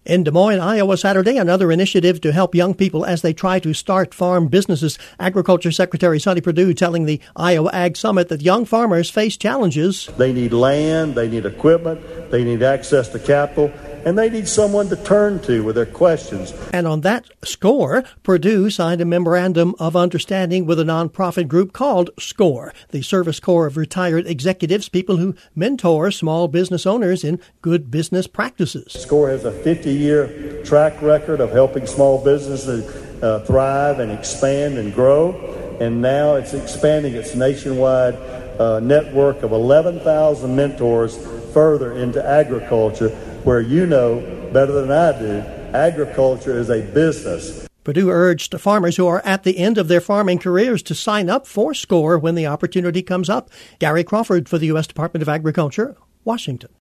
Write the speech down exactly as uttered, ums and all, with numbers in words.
In Des Moines, Iowa, Saturday, another initiative to help young people as they try to start farm businesses. Agriculture Secretary Sonny Perdue telling the Iowa Ag Summit that young farmers face challenges. They need land, they need equipment, they need access to capital, and they need someone to turn to with their questions. And on that score, Perdue signed a memorandum of understanding with a nonprofit group called SCORE, the Service Corps of Retired Executives, people who mentor small business owners in good business practices. SCORE has a fifty-year track record of helping small businesses uh, thrive and expand and grow, and now it's expanding its nationwide uh, network of eleven thousand mentors further into agriculture, where you know better than I do, agriculture is a business. Perdue urged farmers who are at the end of their farming careers to sign up for SCORE when the opportunity comes up. Gary Crawford for the U S Department of Agriculture, Washington.